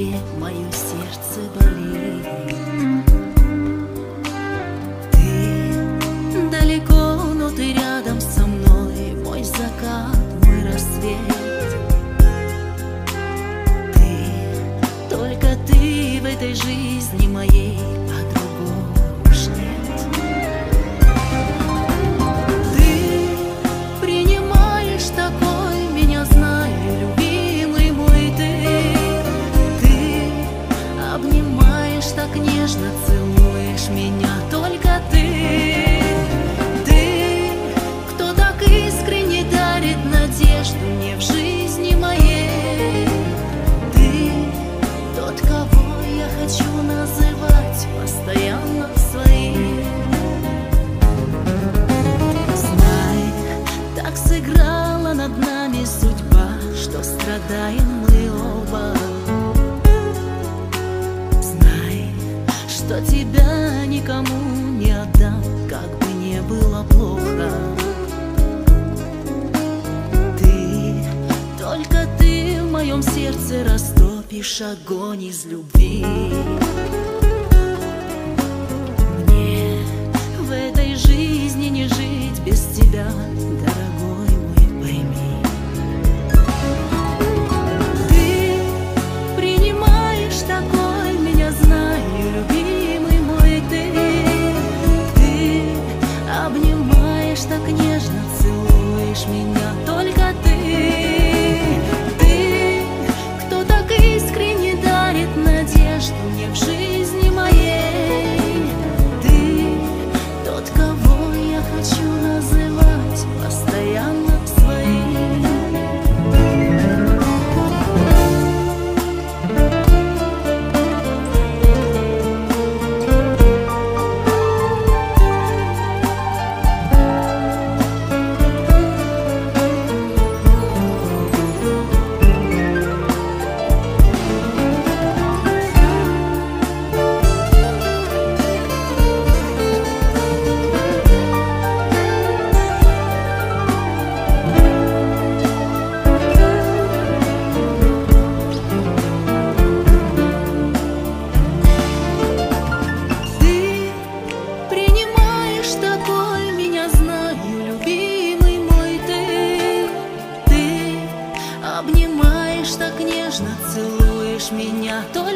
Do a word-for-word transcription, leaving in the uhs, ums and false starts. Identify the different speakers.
Speaker 1: тебе мое сердце болит. Ты далеко, но ты рядом со мной, мой закат, мой рассвет. Ты, только ты в этой жизни моей, а другого уж нет. Ты принимаешь такой меня, знаю, любимый мой ты. Ты обнимаешь так нежно, целуешь меня, только ты. Ты, кто так искренне дарит надежду мне в жизни моей. Ты тот, кого я хочу называть постоянно своим. Знай, так сыграла над нами судьба, что страдаем мы оба. Знай, что тебя никому не отдам, как бы не было плохо. Ты, только ты в моем сердце растопишь огонь из любви. Мне в этой жизни не жить без тебя, дорогой мой, пойми. Ты принимаешь такой меня, знаю, любимый мой ты. Ты обнимаешь так нежно, целуешь меня, только ты. Ты, кто так искренне дарит надежду мне в жизни моей. Ты тот, кого я хочу называть постоянно своим. Обнимаешь так нежно, целуешь меня.